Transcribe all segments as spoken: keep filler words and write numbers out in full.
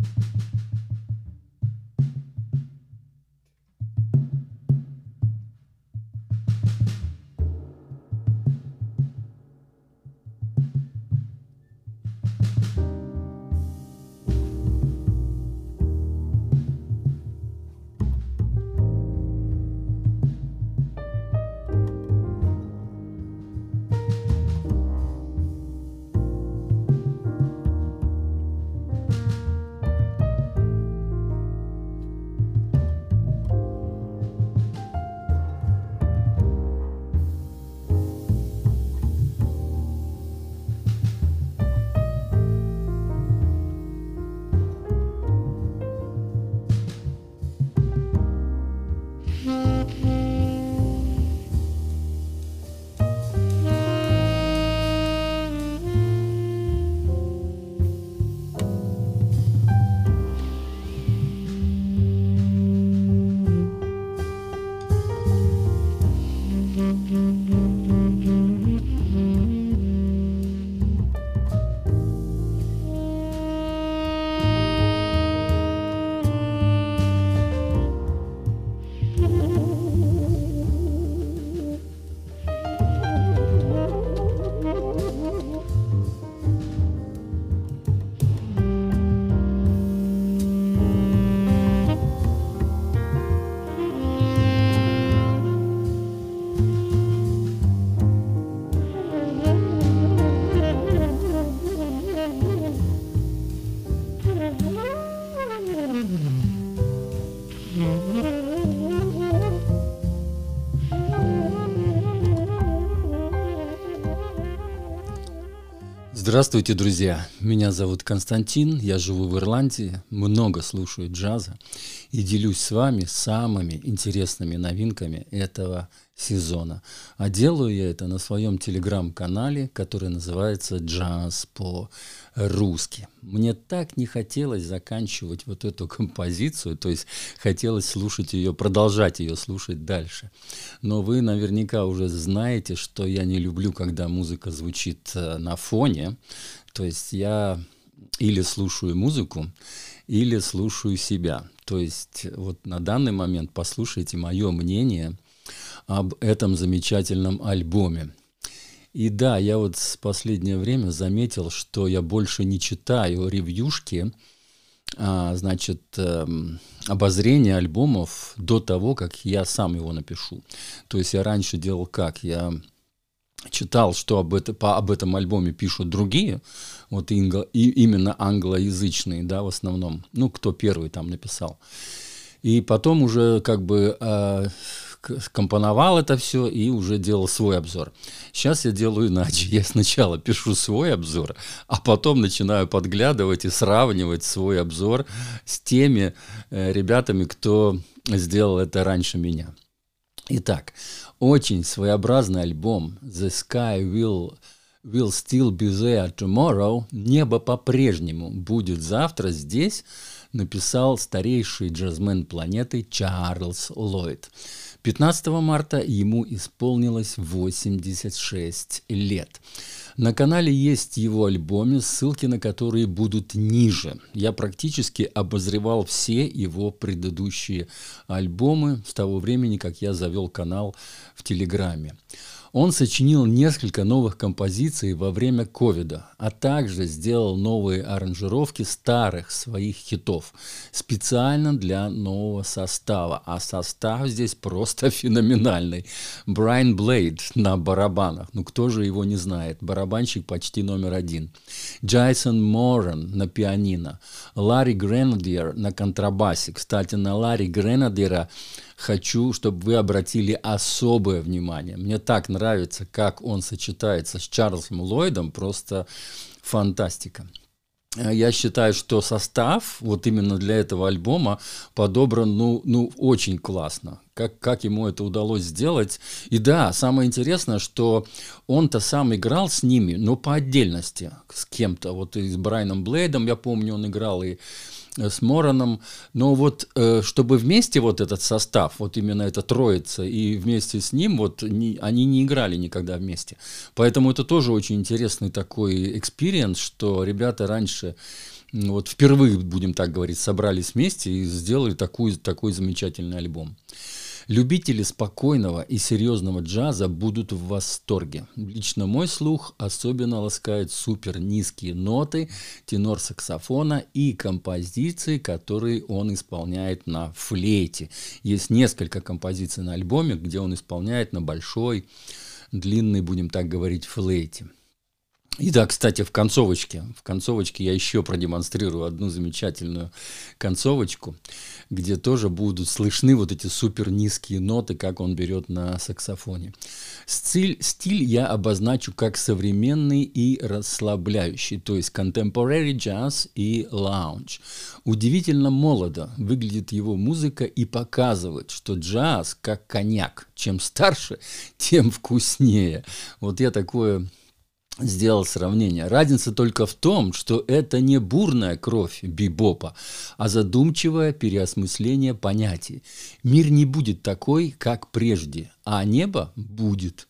Здравствуйте, друзья! Меня зовут Константин, я живу в Ирландии, много слушаю джаза и делюсь с вами самыми интересными новинками этого сезона. А делаю я это на своем телеграм-канале, который называется «Джаз по-русски». Мне так не хотелось заканчивать вот эту композицию, то есть хотелось слушать ее, продолжать ее слушать дальше. Но вы наверняка уже знаете, что я не люблю, когда музыка звучит на фоне. То есть я или слушаю музыку, или слушаю себя. То есть вот на данный момент послушайте мое мнение об этом замечательном альбоме. И да, я вот в последнее время заметил, что я больше не читаю ревьюшки, а, значит, эм, обозрение альбомов до того, как я сам его напишу. То есть я раньше делал как? Я читал, что об, это, по, об этом альбоме пишут другие, вот ингло, и, именно англоязычные, да, в основном, ну, кто первый там написал. И потом уже как бы э, компоновал это все и уже делал свой обзор. Сейчас я делаю иначе. Я сначала пишу свой обзор, а потом начинаю подглядывать и сравнивать свой обзор с теми э, ребятами, кто сделал это раньше меня. Итак, очень своеобразный альбом «The Sky Will, will Still Be There Tomorrow» «Небо по-прежнему будет завтра здесь», написал старейший джазмен планеты Чарльз Ллойд. пятнадцатого марта ему исполнилось восемьдесят шесть лет. На канале есть его альбомы, ссылки на которые будут ниже. Я практически обозревал все его предыдущие альбомы с того времени, как я завел канал в Телеграме. Он сочинил несколько новых композиций во время ковида, а также сделал новые аранжировки старых своих хитов специально для нового состава. А состав здесь просто феноменальный. Брайан Блейд на барабанах, ну кто же его не знает, барабанщик почти номер один. Джейсон Моран на пианино, Ларри Гренадиер на контрабасе. Кстати, на Ларри Гренадиера хочу, чтобы вы обратили особое внимание. Мне так нравится, как он сочетается с Чарльзом Ллойдом, просто фантастика. Я считаю, что состав вот именно для этого альбома подобран ну, ну, очень классно. Как, как ему это удалось сделать. И да, самое интересное, что он-то сам играл с ними, но по отдельности, с кем-то. Вот и с Брайаном Блейдом, я помню, он играл и с Мораном, но вот э, чтобы вместе вот этот состав, вот именно эта троица, и вместе с ним, вот не, они не играли никогда вместе. Поэтому это тоже очень интересный такой экспириенс, что ребята раньше вот впервые, будем так говорить, собрались вместе и сделали такой, такой замечательный альбом. Любители спокойного и серьезного джаза будут в восторге. Лично мой слух особенно ласкает супер низкие ноты тенор-саксофона и композиции, которые он исполняет на флейте. Есть несколько композиций на альбоме, где он исполняет на большой, длинной, будем так говорить, флейте. И да, кстати, в концовочке, в концовочке я еще продемонстрирую одну замечательную концовочку, где тоже будут слышны вот эти супер низкие ноты, как он берет на саксофоне. Стиль, стиль я обозначу как современный и расслабляющий, то есть contemporary jazz и lounge. Удивительно молодо выглядит его музыка и показывает, что джаз как коньяк. Чем старше, тем вкуснее. Вот я такое... сделал сравнение. Разница только в том, что это не бурная кровь бибопа, а задумчивое переосмысление понятий. Мир не будет такой, как прежде, а небо будет.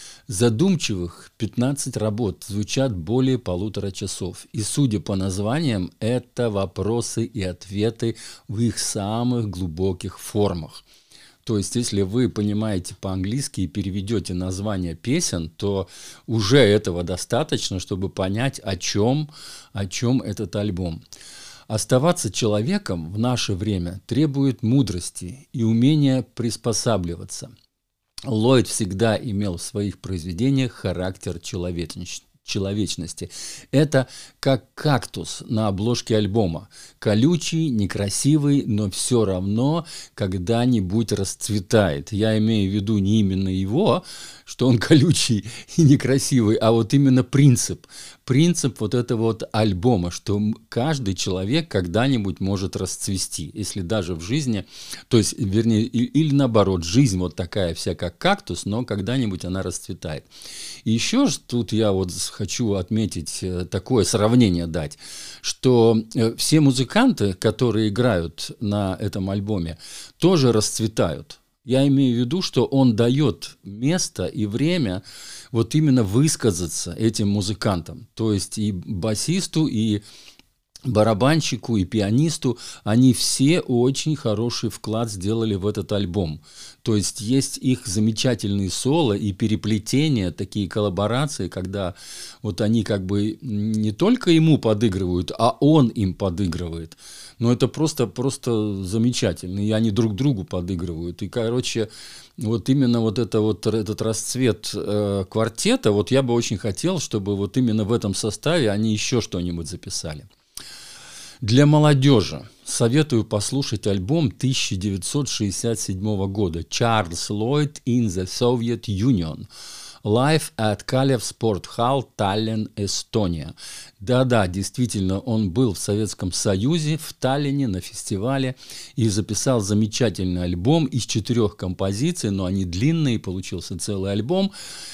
Задумчивых пятнадцать работ звучат более полутора часов. И, судя по названиям, это вопросы и ответы в их самых глубоких формах. То есть, если вы понимаете по-английски и переведете название песен, то уже этого достаточно, чтобы понять, о чем, о чем этот альбом. Оставаться человеком в наше время требует мудрости и умения приспосабливаться. Ллойд всегда имел в своих произведениях характер человечности. человечности. Это как кактус на обложке альбома. Колючий, некрасивый, но все равно когда-нибудь расцветает. Я имею в виду не именно его, что он колючий и некрасивый, а вот именно принцип. Принцип вот этого вот альбома, что каждый человек когда-нибудь может расцвести, если даже в жизни, то есть, вернее, или наоборот, жизнь вот такая вся, как кактус, но когда-нибудь она расцветает. И еще тут я вот хочу отметить, такое сравнение дать, что все музыканты, которые играют на этом альбоме, тоже расцветают. Я имею в виду, что он дает место и время вот именно высказаться этим музыкантам. То есть и басисту, и барабанщику, и пианисту, они все очень хороший вклад сделали в этот альбом. То есть есть их замечательные соло и переплетения, такие коллаборации, когда вот они как бы не только ему подыгрывают, а он им подыгрывает. Но это просто, просто замечательно. И они друг другу подыгрывают. И, короче, вот именно вот, это, вот этот расцвет э, квартета, вот я бы очень хотел, чтобы вот именно в этом составе они еще что-нибудь записали. Для молодежи советую послушать альбом тысяча девятьсот шестьдесят седьмого года «Charles Lloyd in the Soviet Union. Live at Kalev Sport Hall, Таллин, Эстония». Да-да, действительно, он был в Советском Союзе, в Таллине, на фестивале, и записал замечательный альбом из четырех композиций, но они длинные, получился целый альбом.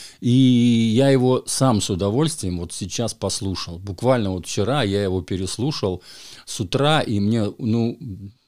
И я его сам с удовольствием вот сейчас послушал. Буквально вот вчера я его переслушал с утра, и мне, ну,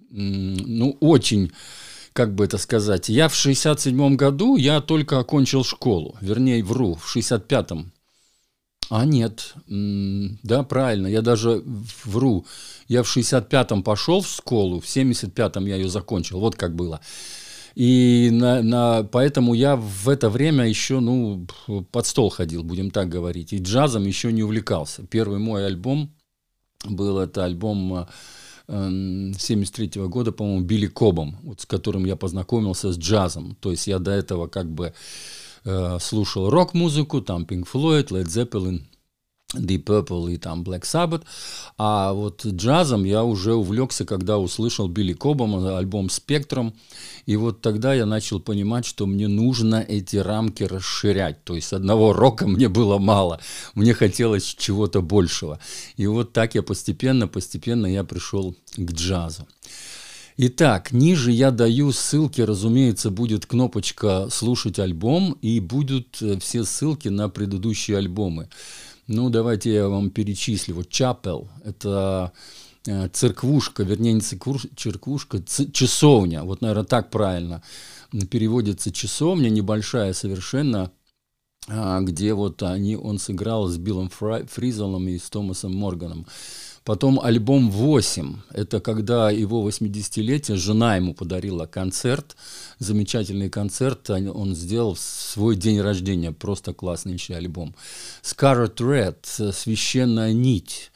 ну очень... Как бы это сказать, я в шестьдесят седьмом году, я только окончил школу, вернее, вру, в шестьдесят пятом. А нет, да, правильно, я даже вру, я в шестьдесят пятом пошел в школу, в семьдесят пятом я ее закончил, вот как было. И на, на, поэтому я в это время еще, ну, под стол ходил, будем так говорить, и джазом еще не увлекался. Первый мой альбом был, это альбом семьдесят третьего года, по-моему, Билли Кобом, вот, с которым я познакомился с джазом. То есть я до этого как бы э, слушал рок-музыку, там Pink Floyd, Led Zeppelin, Deep Purple и там Black Sabbath, а вот джазом я уже увлекся, когда услышал Билли Кобом, альбом «Спектрум», и вот тогда я начал понимать, что мне нужно эти рамки расширять, то есть одного рока мне было мало, мне хотелось чего-то большего, и вот так я постепенно, постепенно я пришел к джазу. Итак, ниже я даю ссылки, разумеется, будет кнопочка «Слушать альбом», и будут все ссылки на предыдущие альбомы. Ну, давайте я вам перечислю. Вот «Chapel» — это церквушка, вернее, не церквушка, часовня. Вот, наверное, так правильно переводится часовня, небольшая совершенно, где вот они, он сыграл с Биллом Фризелом и с Томасом Морганом. Потом альбом восемь. Это когда его восьмидесятилетие, жена ему подарила концерт, замечательный концерт. Он сделал в свой день рождения. Просто класснейший альбом. Scarlet Red, священная нить.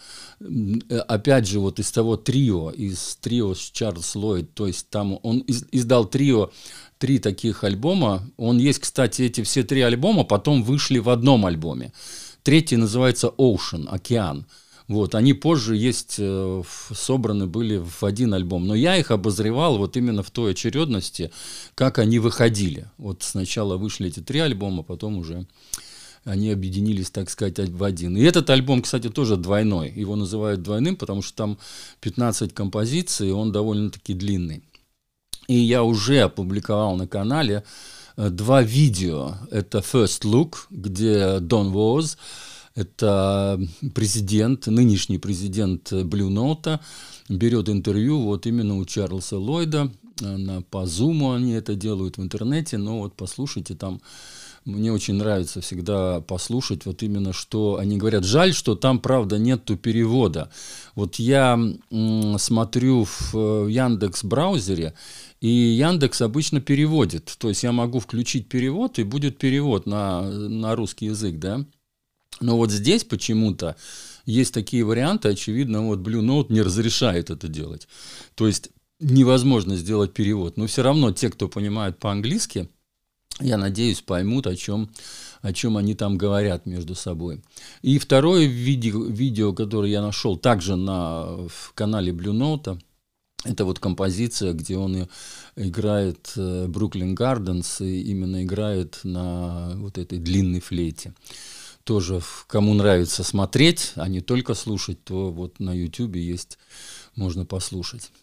Опять же, вот из того трио, из трио с Чарльз Ллойд, то есть там он издал трио, три таких альбома. Он есть, кстати, эти все три альбома потом вышли в одном альбоме. Третий называется Ocean, океан. Вот, они позже есть, э, собраны были в один альбом. Но я их обозревал вот именно в той очередности, как они выходили. Вот сначала вышли эти три альбома, потом уже они объединились, так сказать, в один. И этот альбом, кстати, тоже двойной. Его называют двойным, потому что там пятнадцать композиций, и он довольно-таки длинный. И я уже опубликовал на канале два видео. Это First Look, где Don Was, это президент, нынешний президент Blue Note, берет интервью вот именно у Чарльза Ллойда. По Zoom они это делают в интернете, но вот послушайте там. Мне очень нравится всегда послушать вот именно, что они говорят. Жаль, что там, правда, нету перевода. Вот я м, смотрю в Яндекс-браузере, и Яндекс обычно переводит. То есть я могу включить перевод, и будет перевод на, на русский язык, да. Но вот здесь почему-то есть такие варианты, очевидно, вот Blue Note не разрешает это делать. То есть невозможно сделать перевод. Но все равно те, кто понимает по-английски, я надеюсь, поймут, о чем, о чем они там говорят между собой. И второе видео, видео, которое я нашел также на в канале Blue Note, это вот композиция, где он играет Brooklyn Gardens, и именно играет на вот этой длинной флейте. Тоже, кому нравится смотреть, а не только слушать, то вот на YouTube есть, можно послушать.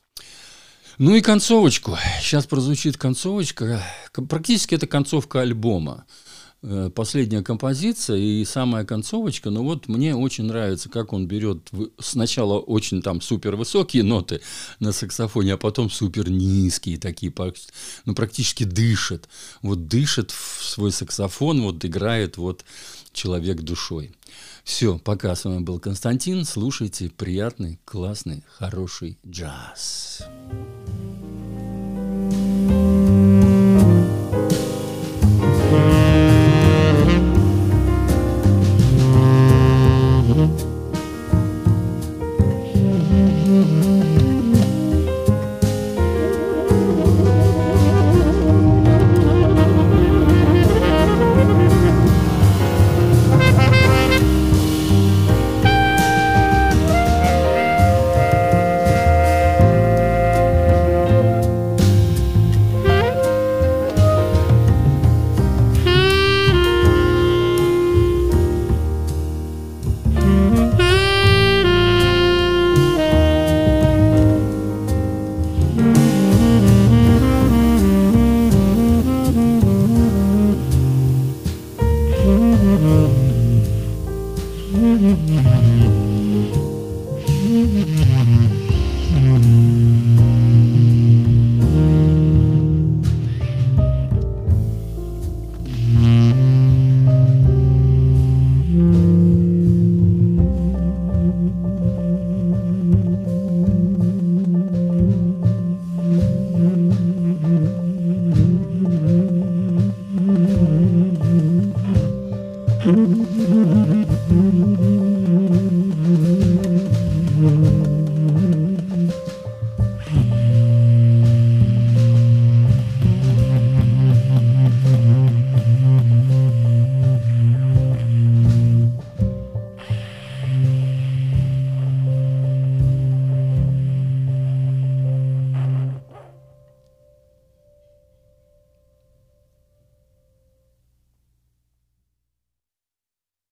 Ну и концовочку. Сейчас прозвучит концовочка. Практически это концовка альбома. Последняя композиция и самая концовочка. Но вот мне очень нравится, как он берет сначала очень там супер высокие ноты на саксофоне, а потом супер низкие такие, ну практически дышит. Вот дышит в свой саксофон, вот играет вот человек душой. Все, пока. С вами был Константин. Слушайте приятный, классный, хороший джаз.